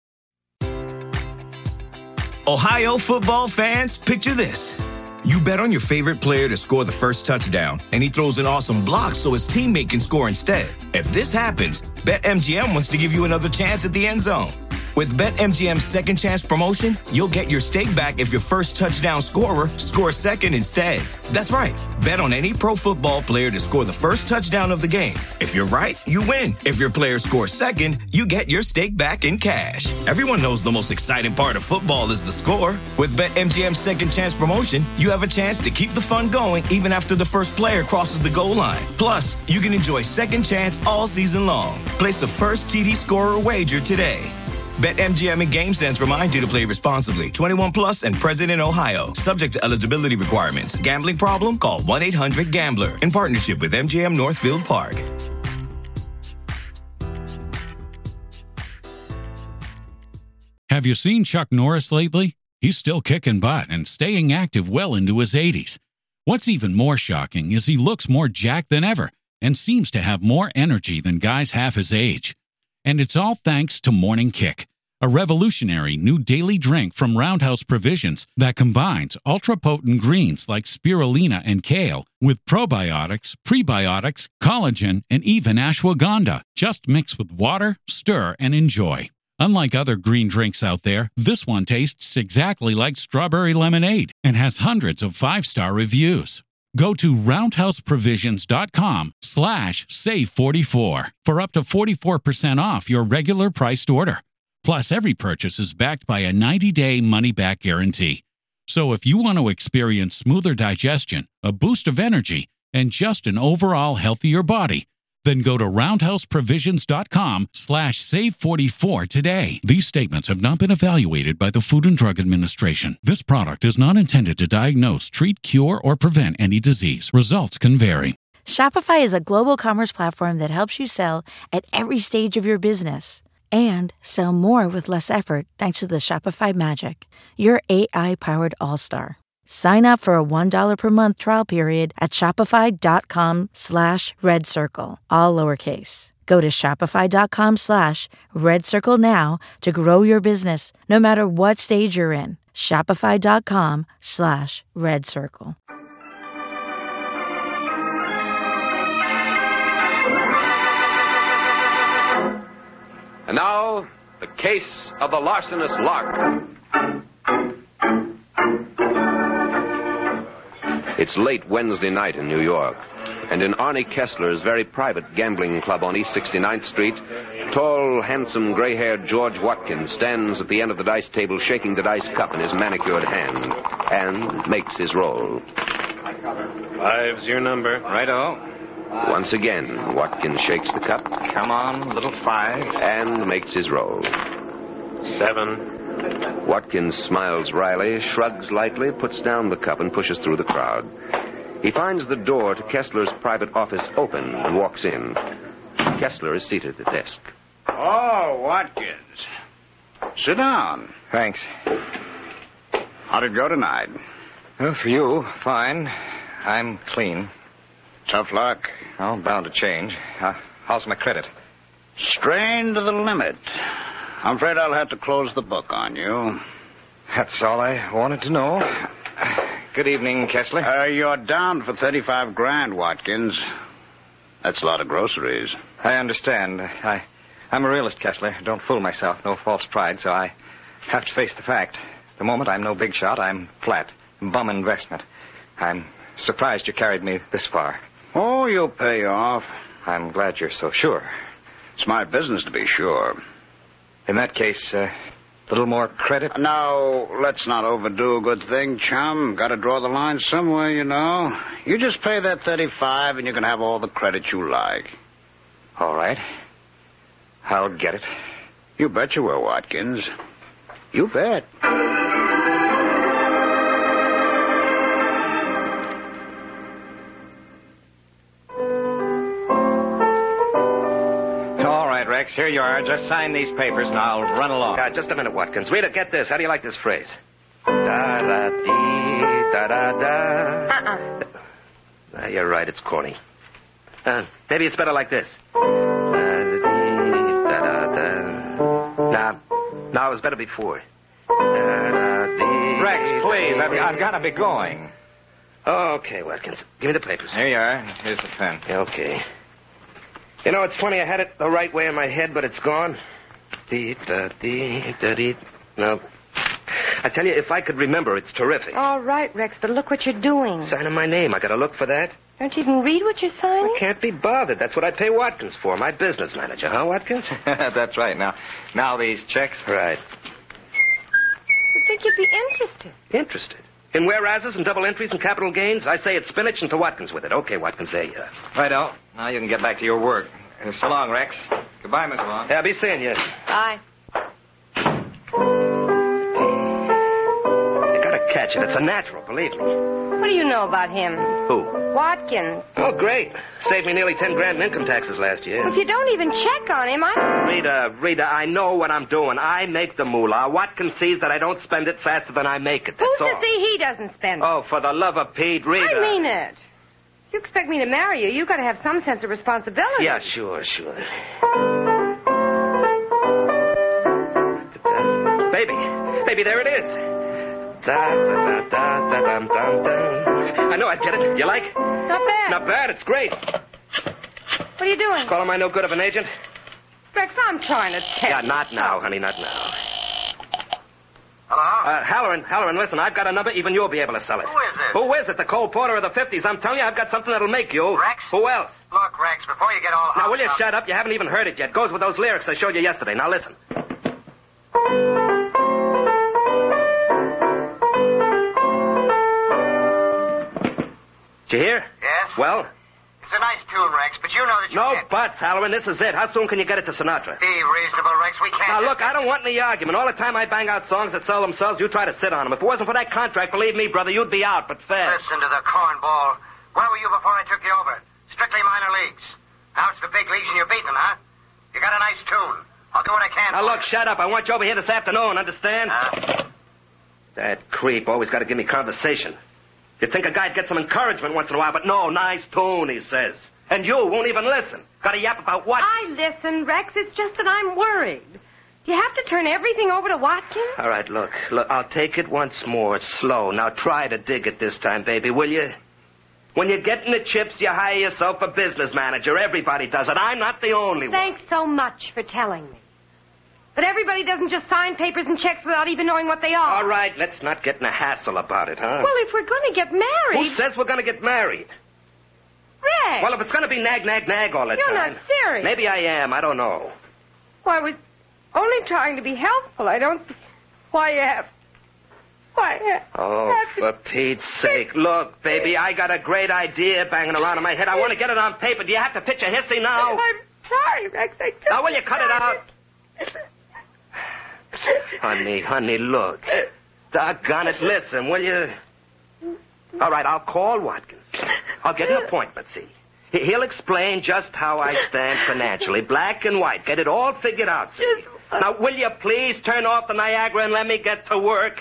Ohio football fans, picture this. You bet on your favorite player to score the first touchdown, and he throws an awesome block so his teammate can score instead. If this happens, BetMGM wants to give you another chance at the end zone. With BetMGM's second chance promotion, you'll get your stake back if your first touchdown scorer scores second instead. That's right. Bet on any pro football player to score the first touchdown of the game. If you're right, you win. If your player scores second, you get your stake back in cash. Everyone knows the most exciting part of football is the score. With BetMGM's second chance promotion, you have a chance to keep the fun going even after the first player crosses the goal line. Plus, you can enjoy second chance all season long. Place a first TD scorer wager today. BetMGM and GameSense remind you to play responsibly. 21 plus and present in Ohio. Subject to eligibility requirements. Gambling problem? Call 1-800-GAMBLER. In partnership with MGM Northfield Park. Have you seen Chuck Norris lately? He's still kicking butt and staying active well into his 80s. What's even more shocking is he looks more jacked than ever and seems to have more energy than guys half his age. And it's all thanks to Morning Kick, a revolutionary new daily drink from Roundhouse Provisions that combines ultra-potent greens like spirulina and kale with probiotics, prebiotics, collagen, and even ashwagandha. Just mix with water, stir, and enjoy. Unlike other green drinks out there, this one tastes exactly like strawberry lemonade and has hundreds of 5-star reviews. Go to roundhouseprovisions.com/save44 for up to 44% off your regular priced order. Plus, every purchase is backed by a 90-day money-back guarantee. So if you want to experience smoother digestion, a boost of energy, and just an overall healthier body, then go to roundhouseprovisions.com/save44 today. These statements have not been evaluated by the Food and Drug Administration. This product is not intended to diagnose, treat, cure, or prevent any disease. Results can vary. Shopify is a global commerce platform that helps you sell at every stage of your business and sell more with less effort thanks to the Shopify Magic, your AI-powered all-star. Sign up for a $1 per month trial period at shopify.com/redcircle, all lowercase. Go to shopify.com/redcircle now to grow your business, no matter what stage you're in. Shopify.com/redcircle. And now, the case of the larcenous lark. It's late Wednesday night in New York, and in Arnie Kessler's very private gambling club on East 69th Street, tall, handsome, gray-haired George Watkins stands at the end of the dice table shaking the dice cup in his manicured hand and makes his roll. 5's your number. Righto. Once again, Watkins shakes the cup. Come on, little 5. And makes his roll. 7. Watkins smiles wryly, shrugs lightly, puts down the cup, and pushes through the crowd. He finds the door to Kessler's private office open and walks in. Kessler is seated at the desk. Oh, Watkins. Sit down. Thanks. How'd it go tonight? Well, for you, fine. I'm clean. Tough luck. Oh, bound to change. How's my credit? Strained to the limit. I'm afraid I'll have to close the book on you. That's all I wanted to know. Good evening, Kessler. You're down for $35,000, Watkins. That's a lot of groceries. I understand. I'm a realist, Kessler. Don't fool myself. No false pride, so I have to face the fact. At the moment, I'm no big shot. I'm flat. Bum investment. I'm surprised you carried me this far. Oh, you'll pay off. I'm glad you're so sure. It's my business to be sure. In that case, a little more credit? Now, let's not overdo a good thing, chum. Got to draw the line somewhere, you know. You just pay that $35 and you can have all the credit you like. All right. I'll get it. You bet you will, Watkins. You bet. Rex, here you are. Just sign these papers and I'll run along. Just a minute, Watkins. Rita, get this. How do you like this phrase? Da-da-dee, da-da-da. You're right. It's corny. Maybe it's better like this. Da-da-dee, da-da-da. Now, it was better before. Da-da-dee, Rex, please. I've got to be going. Okay, Watkins. Give me the papers. Here you are. Here's the pen. Okay. You know, it's funny, I had it the right way in my head, but it's gone. No. I tell you, if I could remember, it's terrific. All right, Rex, but look what you're doing. Signing my name. I gotta look for that. Don't you even read what you're signing? I can't be bothered. That's what I pay Watkins for, my business manager, huh, Watkins? That's right. Now these checks. Right. I think you'd be interested. Interested? In whereases and double entries and capital gains? I say it's spinach and to Watkins with it. Okay, Watkins, there you are. Righto. Now you can get back to your work. So long, Rex. Goodbye, Mr. Long. Yeah, be seeing you. Bye. You gotta catch it. It's a natural, believe me. What do you know about him? Who? Watkins. Oh, great. Saved me nearly $10,000 in income taxes last year. If you don't even check on him, Rita, I know what I'm doing. I make the moolah. Watkins sees that I don't spend it faster than I make it. That's Who's all. to see he doesn't spend it? Oh, for the love of Pete, Rita. I mean it. If you expect me to marry you, you've got to have some sense of responsibility. Yeah, sure. Baby, there it is. I know I'd get it. You like? Not bad. Not bad. It's great. What are you doing? Calling my no good of an agent? Rex, I'm trying to tell you. Yeah, not now, honey, not now. Hello? Halloran, listen, I've got a number. Even you'll be able to sell it. Who is it? Who is it? The Cole Porter of the 50s. I'm telling you, I've got something that'll make you. Rex? Who else? Look, Rex, before you get all Now, will you up... shut up? You haven't even heard it yet. Goes with those lyrics I showed you yesterday. Now, listen. Did you hear? Yes? Well? It's a nice tune, Rex, but you know that you No can't... buts, Halloran. This is it. How soon can you get it to Sinatra? Be reasonable, Rex. We can't... Now, look, I don't want any argument. All the time I bang out songs that sell themselves, you try to sit on them. If it wasn't for that contract, believe me, brother, you'd be out, but fast. Listen to the cornball. Where were you before I took you over? Strictly minor leagues. Now it's the big leagues and you're beating them, huh? You got a nice tune. I'll do what I can. Now, look, shut up. I want you over here this afternoon, understand? That creep always got to give me conversation. You'd think a guy'd get some encouragement once in a while, but no, nice tune, he says. And you won't even listen. Got to yap about what? I listen, Rex. It's just that I'm worried. Do you have to turn everything over to Watkins? All right, look, I'll take it once more, slow. Now try to dig it this time, baby, will you? When you're getting the chips, you hire yourself a business manager. Everybody does it. I'm not the only one. Thanks so much for telling me. But everybody doesn't just sign papers and checks without even knowing what they are. All right, let's not get in a hassle about it, huh? Well, if we're going to get married... Who says we're going to get married? Rex! Well, if it's going to be nag all the You're time... not serious. Maybe I am. I don't know. Well, I was only trying to be helpful. I don't see why you have... Oh, for Pete's sake. Look, baby, I got a great idea banging around in my head. I want to get it on paper. Do you have to pitch a hissy now? I'm sorry, Rex. I just... Now, will you cut it out? Honey, look. Doggone it, listen, will you? All right, I'll call Watkins. I'll get an appointment, see. He'll explain just how I stand financially, black and white. Get it all figured out, see. Now, will you please turn off the Niagara and let me get to work?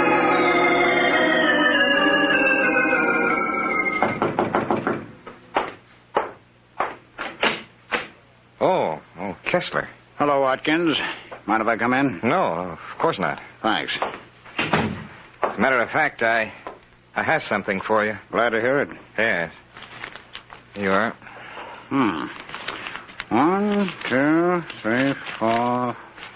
Oh, Kessler. Hello, Watkins. Mind if I come in? No, of course not. Thanks. As a matter of fact, I have something for you. Glad to hear it. Yes. Here you are. 1, 2, 3, 4,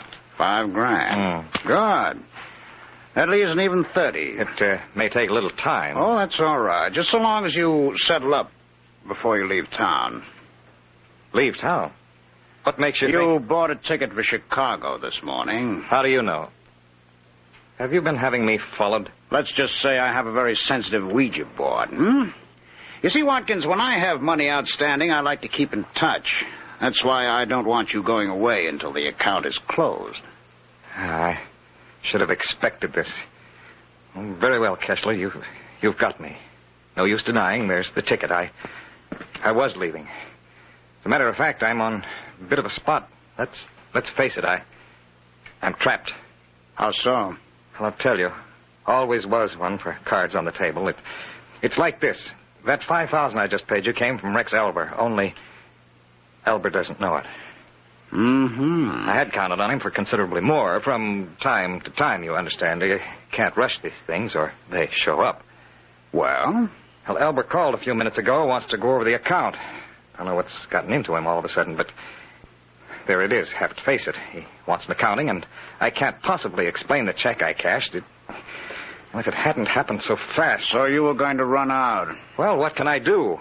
$5,000. Good. That leaves an even 30. It may take a little time. Oh, that's all right. Just so long as you settle up before you leave town. Leave town? What makes you think... You bought a ticket for Chicago this morning. How do you know? Have you been having me followed? Let's just say I have a very sensitive Ouija board, You see, Watkins, when I have money outstanding, I like to keep in touch. That's why I don't want you going away until the account is closed. I should have expected this. Very well, Kessler, you've got me. No use denying there's the ticket. I was leaving. As a matter of fact, I'm on a bit of a spot. Let's face it, I'm trapped. How so? Well, I'll tell you. Always was one for cards on the table. It's like this. That $5,000 I just paid you came from Rex Elber, only Elber doesn't know it. Mm-hmm. I had counted on him for considerably more from time to time, you understand. You can't rush these things or they show up. Well, Elber called a few minutes ago, wants to go over the account. I don't know what's gotten into him all of a sudden, but there it is, have to face it. He wants an accounting, and I can't possibly explain the check I cashed. If it hadn't happened so fast... So you were going to run out? Well, what can I do?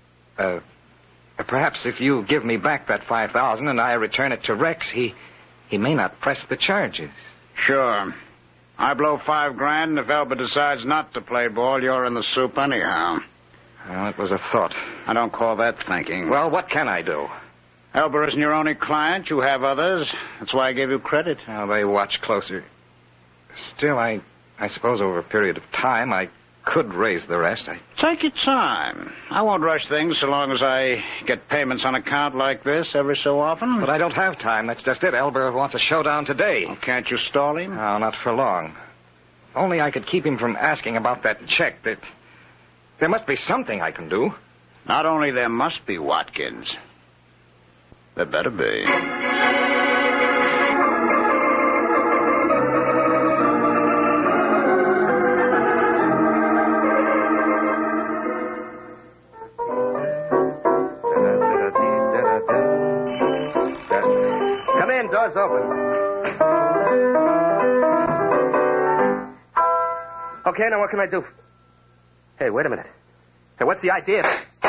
Perhaps if you give me back that $5,000 and I return it to Rex, he may not press the charges. Sure. I blow $5,000, and if Elber decides not to play ball, you're in the soup anyhow. Well, it was a thought. I don't call that thinking. Well, what can I do? Elber isn't your only client. You have others. That's why I gave you credit. Now, they watch closer. Still, I suppose over a period of time, I could raise the rest. Take your time. I won't rush things so long as I get payments on account like this every so often. But I don't have time. That's just it. Elber wants a showdown today. Oh, can't you stall him? No, not for long. If only I could keep him from asking about that check. There must be something I can do. Not only there must be, Watkins. There better be. Come in, door's open. Okay, now what can I do? Hey, wait a minute. Hey, what's the idea?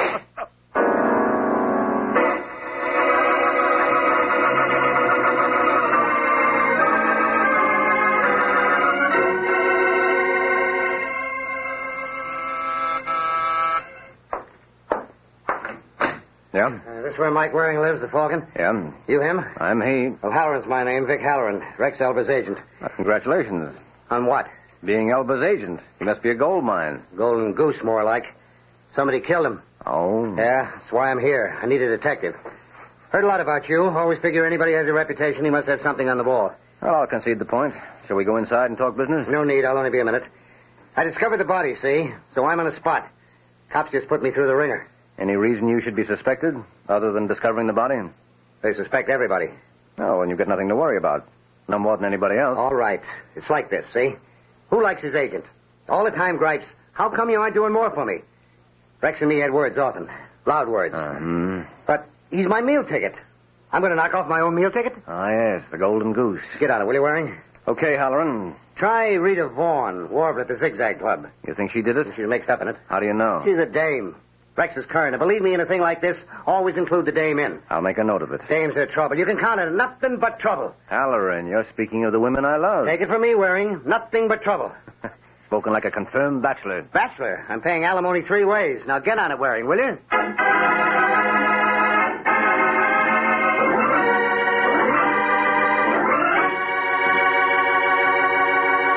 Yeah? This where Mike Waring lives, the Falcon? Yeah. You him? I'm he. Well, Halloran's my name, Vic Halloran, Rex Elber's agent. Congratulations. On what? Being Elba's agent. He must be a gold mine. Golden goose, more like. Somebody killed him. Oh? Yeah, that's why I'm here. I need a detective. Heard a lot about you. Always figure anybody has a reputation, he must have something on the ball. Well, I'll concede the point. Shall we go inside and talk business? No need. I'll only be a minute. I discovered the body, see? So I'm on the spot. Cops just put me through the ringer. Any reason you should be suspected, other than discovering the body? They suspect everybody. Oh, and you've got nothing to worry about. No more than anybody else. All right. It's like this, see? Who likes his agent? All the time gripes. How come you aren't doing more for me? Rex and me had words often. Loud words. But he's my meal ticket. I'm going to knock off my own meal ticket? Ah, yes, the Golden Goose. Get on it, will you, Waring? Okay, Halloran. Try Rita Vaughn, warbler at the Zigzag Club. You think she did it? She's mixed up in it. How do you know? She's a dame. Rex is current. And believe me, in a thing like this, always include the dame in. I'll make a note of it. Dames are trouble. You can count it. Nothing but trouble. Halloran, you're speaking of the women I love. Take it from me, Waring. Nothing but trouble. Spoken like a confirmed bachelor. Bachelor? I'm paying alimony 3 ways. Now get on it, Waring, will you?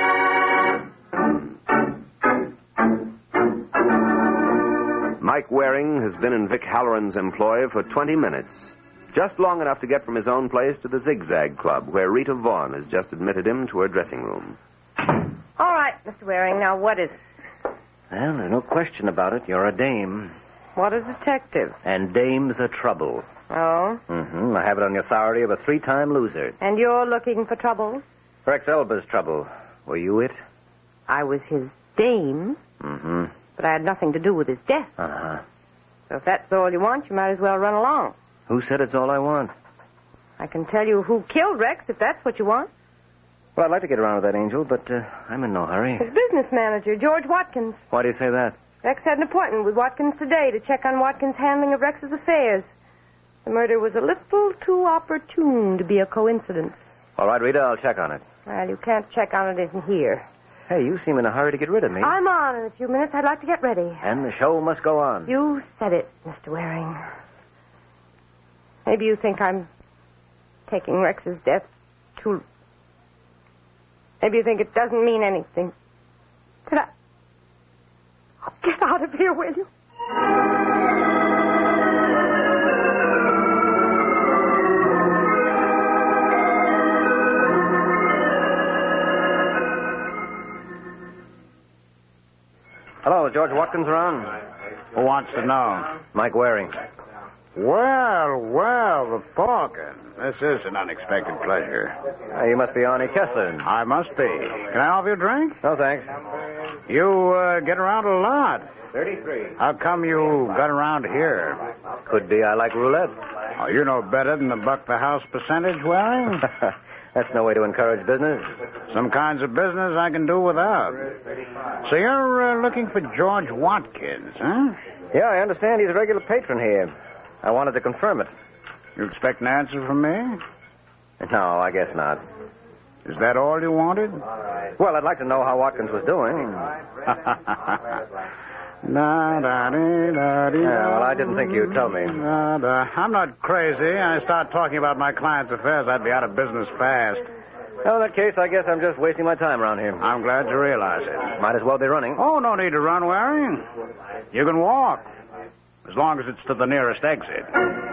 Mike Waring Waring has been in Vic Halloran's employ for 20 minutes. Just long enough to get from his own place to the Zigzag Club, where Rita Vaughn has just admitted him to her dressing room. All right, Mr. Waring, now what is it? Well, there's no question about it. You're a dame. What a detective. And dames are trouble. Oh? Mm-hmm. I have it on the authority of a 3-time loser. And you're looking for trouble? Rex Elba's trouble. Were you it? I was his dame, Mm-hmm. but I had nothing to do with his death. Uh-huh. So if that's all you want, you might as well run along. Who said it's all I want? I can tell you who killed Rex, if that's what you want. Well, I'd like to get around with that, Angel, but I'm in no hurry. His business manager, George Watkins. Why do you say that? Rex had an appointment with Watkins today to check on Watkins' handling of Rex's affairs. The murder was a little too opportune to be a coincidence. All right, Rita, I'll check on it. Well, you can't check on it in here. Hey, you seem in a hurry to get rid of me. I'm on in a few minutes. I'd like to get ready. And the show must go on. You said it, Mr. Waring. Maybe you think I'm taking Rex's death too... Maybe you think it doesn't mean anything. But I'll get out of here, will you? Hello, is George Watkins around? Who wants to know? Mike Waring. Well, the Falcon. This is an unexpected pleasure. You must be Arnie Kessler. I must be. Can I offer you a drink? No, thanks. You get around a lot. 33. How come you got around here? Could be I like roulette. Oh, you know better than to buck the house percentage, Waring? That's no way to encourage business. Some kinds of business I can do without. So you're looking for George Watkins, huh? Yeah, I understand he's a regular patron here. I wanted to confirm it. You expect an answer from me? No, I guess not. Is that all you wanted? Well, I'd like to know how Watkins was doing. Yeah, well, I didn't think you'd tell me. I'm not crazy. I start talking about my client's affairs, I'd be out of business fast. Well, in that case, I guess I'm just wasting my time around here. I'm glad you realize it. Might as well be running. Oh, no need to run, Waring. You can walk, as long as it's to the nearest exit.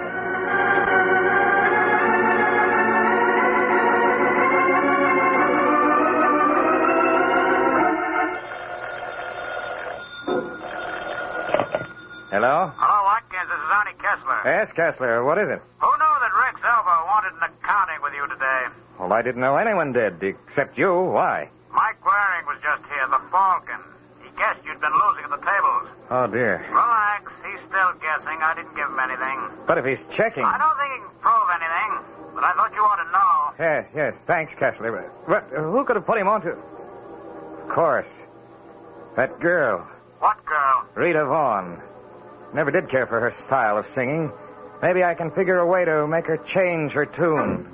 Hello? Hello, Watkins. This is Arnie Kessler. Yes, Kessler. What is it? Who knew that Rex Elba wanted an accounting with you today? Well, I didn't know anyone did, except you. Why? Mike Waring was just here, the Falcon. He guessed you'd been losing at the tables. Oh, dear. Relax. He's still guessing. I didn't give him anything. But if he's checking... I don't think he can prove anything, but I thought you ought to know. Yes. Thanks, Kessler. But who could have put him on to... Of course. That girl. What girl? Rita Vaughn. Never did care for her style of singing. Maybe I can figure a way to make her change her tune.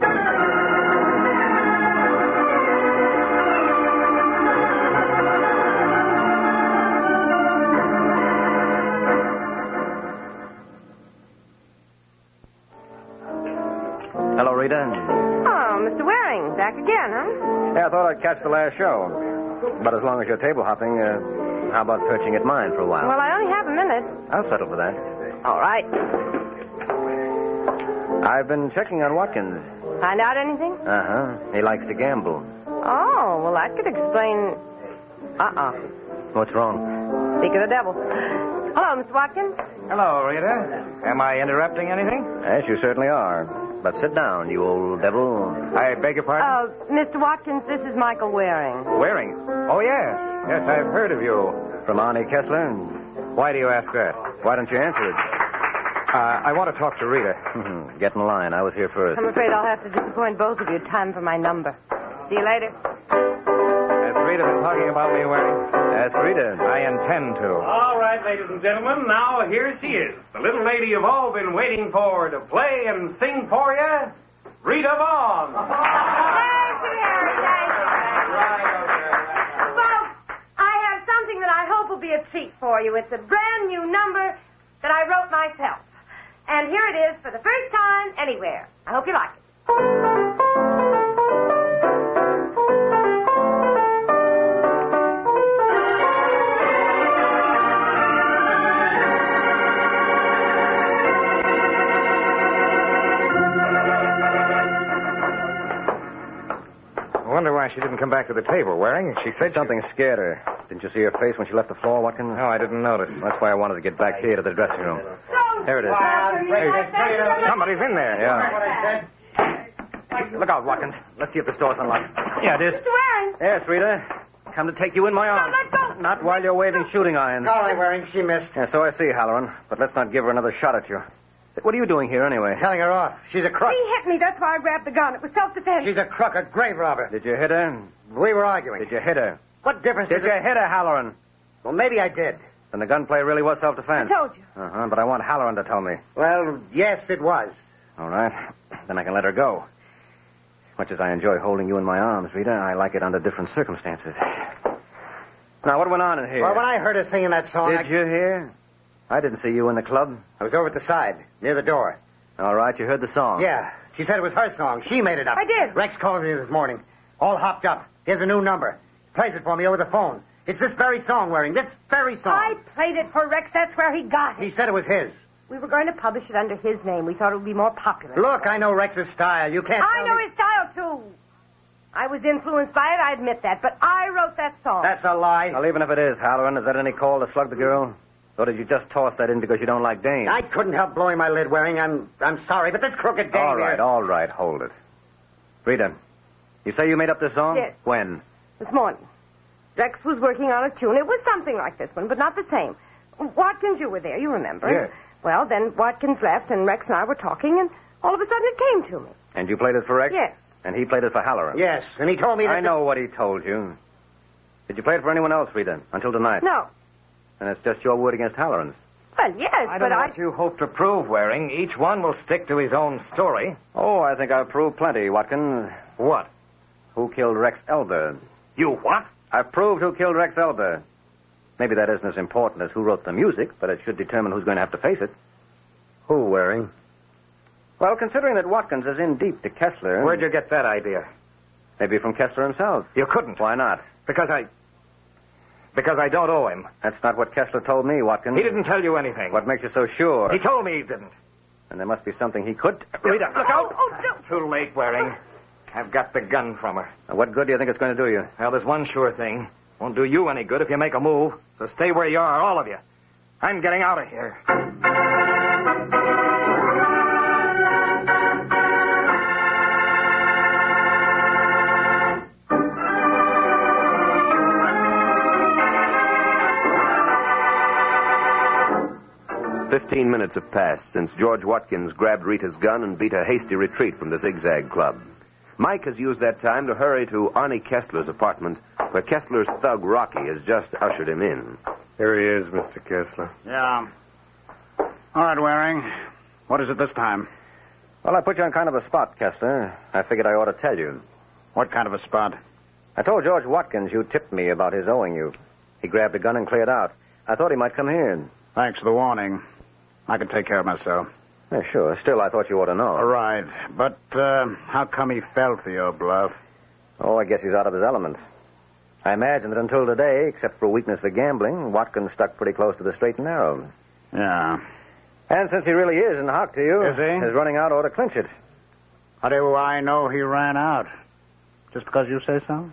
Hello, Rita. Oh, Mr. Waring, back again, huh? Yeah, I thought I'd catch the last show. But as long as you're table hopping, how about perching at mine for a while? Well, I only have a minute. I'll settle for that. All right. I've been checking on Watkins. Find out anything? Uh-huh. He likes to gamble. Oh, well, that could explain... What's wrong? Speak of the devil. Hello, Mr. Watkins. Hello, Rita. Am I interrupting anything? Yes, you certainly are. But sit down, you old devil. I beg your pardon? Mr. Watkins, this is Michael Waring. Waring? Oh, yes. Yes, I've heard of you. From Arnie Kessler? Why do you ask that? Why don't you answer it? I want to talk to Rita. Get in line. I was here first. I'm afraid I'll have to disappoint both of you. Time for my number. See you later. Has Rita been talking about me, Waring? Ask Rita. I intend to. All right, ladies and gentlemen, now here she is. The little lady you've all been waiting for to play and sing for you, Rita Vaughn. Thank you, Harry. Thank you. Folks, I have something that I hope will be a treat for you. It's a brand new number that I wrote myself. And here it is for the first time anywhere. I hope you like it. I wonder why she didn't come back to the table, Waring. She said something scared her. Didn't you see her face when she left the floor, Watkins? No, I didn't notice. That's why I wanted to get back here to the dressing room. There it is. Hey, somebody's in there. Yeah. Look out, Watkins. Let's see if this door's unlocked. Yeah, it is. Mr. Waring. Yes, Rita. Come to take you in my arms. Let go. Not while you're waving shooting irons. Sorry, Waring. She missed. Yeah, so I see, Halloran. But let's not give her another shot at you. What are you doing here, anyway? Telling her off. She's a crook. He hit me. That's why I grabbed the gun. It was self-defense. She's a crook, a grave robber. Did you hit her? We were arguing. Did you hit her? What difference Did you hit her, Halloran? Well, maybe I did. Then the gunplay really was self-defense. I told you. Uh-huh, but I want Halloran to tell me. Well, yes, it was. All right. Then I can let her go. Much as I enjoy holding you in my arms, Rita, I like it under different circumstances. Now, what went on in here? Well, when I heard her singing that song... Did you hear? I didn't see you in the club. I was over at the side, near the door. All right, you heard the song. Yeah. She said it was her song. She made it up. I did. Rex called me this morning. All hopped up. Here's a new number. Plays it for me over the phone. It's this very song, Waring. This very song. I played it for Rex. That's where he got it. He said it was his. We were going to publish it under his name. We thought it would be more popular. Look, I know Rex's style. You can't I know his style, too. I was influenced by it, I admit that. But I wrote that song. That's a lie. Well, even if it is, Halloran, is that any call to slug the girl? Or did you just toss that in because you don't like Dane? I couldn't help blowing my lid, Waring. I'm sorry, but this crooked Dane All right, hold it. Rita, you say you made up this song? Yes. When? This morning. Rex was working on a tune. It was something like this one, but not the same. Watkins, you were there, you remember. Yes. Well, then Watkins left, and Rex and I were talking, and all of a sudden it came to me. And you played it for Rex? Yes. And he played it for Halloran? Yes, and he told me that... I know what he told you. Did you play it for anyone else, Rita, until tonight? No. And it's just your word against Halloran's. Well, yes, I don't know what you hope to prove, Waring. Each one will stick to his own story. Oh, I think I've proved plenty, Watkins. What? Who killed Rex Elder? You what? I've proved who killed Rex Elder. Maybe that isn't as important as who wrote the music, but it should determine who's going to have to face it. Who, Waring? Well, considering that Watkins is in deep to Kessler... Where'd you get that idea? Maybe from Kessler himself. You couldn't. Why not? Because I don't owe him. That's not what Kessler told me, Watkins. He didn't tell you anything. What makes you so sure? He told me he didn't. And there must be something he could... Rita, look out! Oh, don't... Too late, Waring. I've got the gun from her. Now, what good do you think it's going to do you? Well, there's one sure thing. Won't do you any good if you make a move. So stay where you are, all of you. I'm getting out of here. 15 minutes have passed since George Watkins grabbed Rita's gun and beat a hasty retreat from the Zigzag Club. Mike has used that time to hurry to Arnie Kessler's apartment, where Kessler's thug Rocky has just ushered him in. Here he is, Mr. Kessler. Yeah. All right, Waring. What is it this time? Well, I put you on kind of a spot, Kessler. I figured I ought to tell you. What kind of a spot? I told George Watkins you tipped me about his owing you. He grabbed a gun and cleared out. I thought he might come here. Thanks for the warning. I can take care of myself. Yeah, sure. Still, I thought you ought to know. All right. But how come he fell for your bluff? Oh, I guess he's out of his element. I imagine that until today, except for weakness for gambling, Watkins stuck pretty close to the straight and narrow. Yeah. And since he really is in hock to you, is he? His running out ought to clinch it. How do I know he ran out? Just because you say so?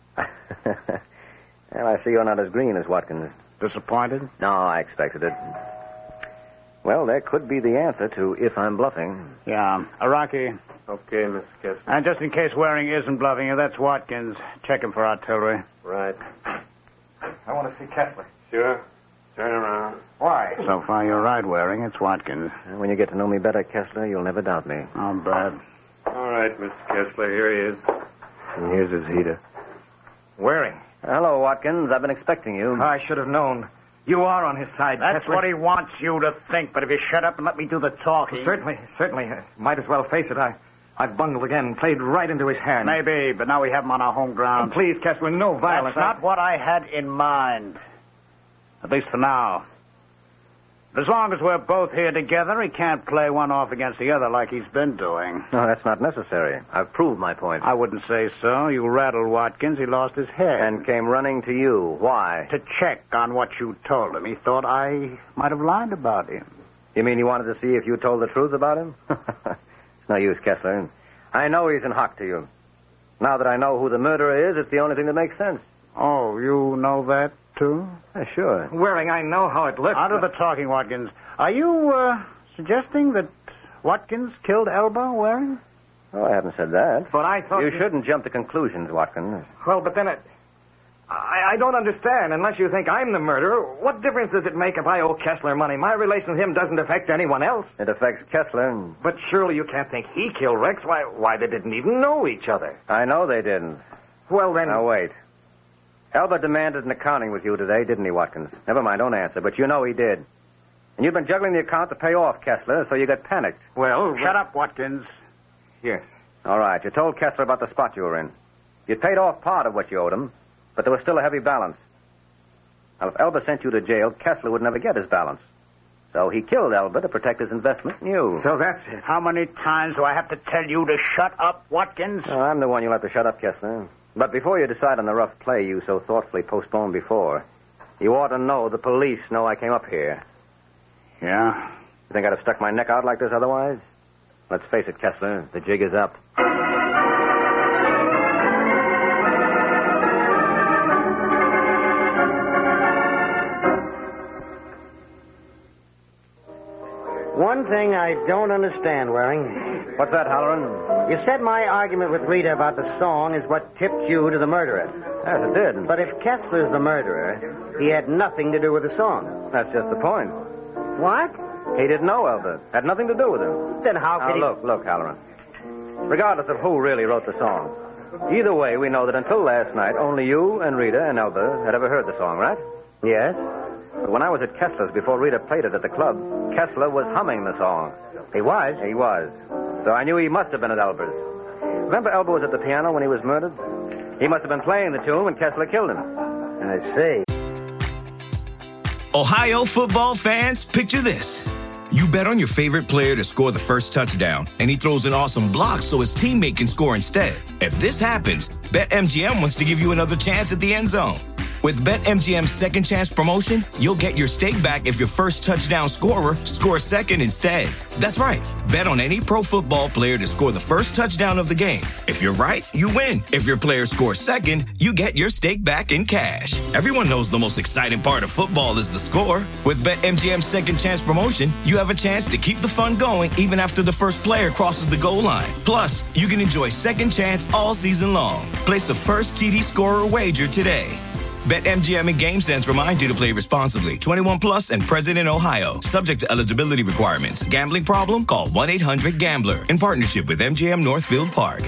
Well, I see you're not as green as Watkins. Disappointed? No, I expected it. Well, there could be the answer to if I'm bluffing. Yeah. Rocky. Okay, Mr. Kessler. And just in case Waring isn't bluffing you, that's Watkins. Check him for artillery. Right. I want to see Kessler. Sure. Turn around. Why? So far, you're right, Waring. It's Watkins. When you get to know me better, Kessler, you'll never doubt me. Oh, bad. All right, Mr. Kessler, here he is. And here's his heater. Waring. Hello, Watkins. I've been expecting you. I should have known. You are on his side, That's Kessler. what he wants you to think, but if you shut up and let me do the talking... Certainly. Might as well face it. I've bungled again, played right into his hands. Maybe, but now we have him on our home ground. Please, Kessler, no violence. That's not what I had in mind. At least for now. As long as we're both here together, he can't play one off against the other like he's been doing. No, that's not necessary. I've proved my point. I wouldn't say so. You rattled Watkins. He lost his head. And came running to you. Why? To check on what you told him. He thought I might have lied about him. You mean he wanted to see if you told the truth about him? It's no use, Kessler. I know he's in hock to you. Now that I know who the murderer is, it's the only thing that makes sense. Oh, you know that, too? Yeah, sure. Waring, I know how it looks. Out of the talking, Watkins. Are you, suggesting that Watkins killed Elba, Waring? Oh, I haven't said that. But I thought... You shouldn't jump to conclusions, Watkins. Well, but then I don't understand. Unless you think I'm the murderer, what difference does it make if I owe Kessler money? My relation with him doesn't affect anyone else. It affects Kessler. But surely you can't think he killed Rex. Why, they didn't even know each other. I know they didn't. Well, then... Now, wait. Elba demanded an accounting with you today, didn't he, Watkins? Never mind, don't answer, but you know he did. And you've been juggling the account to pay off Kessler, so you got panicked. Well... Shut up, Watkins. Yes. All right, you told Kessler about the spot you were in. You'd paid off part of what you owed him, but there was still a heavy balance. Now, if Elba sent you to jail, Kessler would never get his balance. So he killed Elba to protect his investment in you. So that's it. How many times do I have to tell you to shut up, Watkins? Oh, I'm the one you'll have to shut up, Kessler. But before you decide on the rough play you so thoughtfully postponed before, you ought to know the police know I came up here. Yeah? You think I'd have stuck my neck out like this otherwise? Let's face it, Kessler, the jig is up. One thing I don't understand, Waring. What's that, Halloran? You said my argument with Rita about the song is what tipped you to the murderer. Yes, it did. But if Kessler's the murderer, he had nothing to do with the song. That's just the point. What? He didn't know Elba. Had nothing to do with him. Then how could he... Look, Halloran. Regardless of who really wrote the song, either way, we know that until last night, only you and Rita and Elba had ever heard the song, right? Yes. But when I was at Kessler's before Rita played it at the club, Kessler was humming the song. He was? He was. So I knew he must have been at Elba's. Remember Elba was at the piano when he was murdered? He must have been playing the tune when Kessler killed him. I see. Ohio football fans, picture this. You bet on your favorite player to score the first touchdown, and he throws an awesome block so his teammate can score instead. If this happens, BetMGM wants to give you another chance at the end zone. With BetMGM's second chance promotion, you'll get your stake back if your first touchdown scorer scores second instead. That's right. Bet on any pro football player to score the first touchdown of the game. If you're right, you win. If your player scores second, you get your stake back in cash. Everyone knows the most exciting part of football is the score. With BetMGM's second chance promotion, you have a chance to keep the fun going even after the first player crosses the goal line. Plus, you can enjoy second chance all season long. Place a first TD scorer wager today. BetMGM and GameSense remind you to play responsibly. 21 plus and present in Ohio. Subject to eligibility requirements. Gambling problem? Call 1-800-GAMBLER. In partnership with MGM Northfield Park.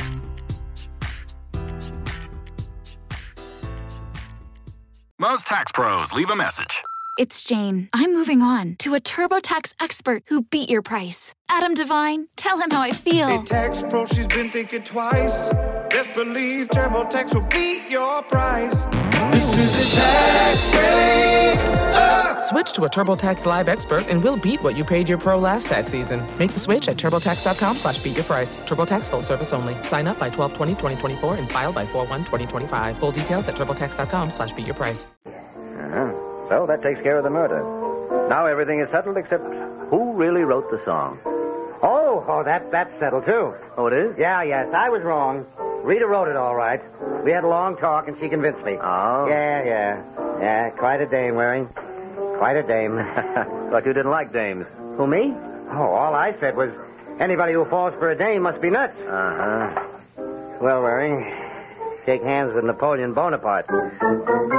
Most tax pros leave a message. It's Jane. I'm moving on to a TurboTax expert who beat your price. Adam Devine, tell him how I feel. Hey, tax pro, she's been thinking twice. Best believe TurboTax will beat your price. This is a tax break. Switch to a TurboTax Live expert and we'll beat what you paid your pro last tax season. Make the switch at TurboTax.com/beatyourprice. TurboTax full service only. Sign up by 12/20/2024 and file by 4/1/2025. Full details at TurboTax.com/beatyourprice. So that takes care of the murder. Now everything is settled except who really wrote the song. Oh, that's settled, too. Oh, it is? Yeah, yes, I was wrong. Rita wrote it all right. We had a long talk, and she convinced me. Oh? Yeah, quite a dame, Waring. Quite a dame. Thought you didn't like dames. Who, me? Oh, all I said was, anybody who falls for a dame must be nuts. Uh-huh. Well, Waring, shake hands with Napoleon Bonaparte.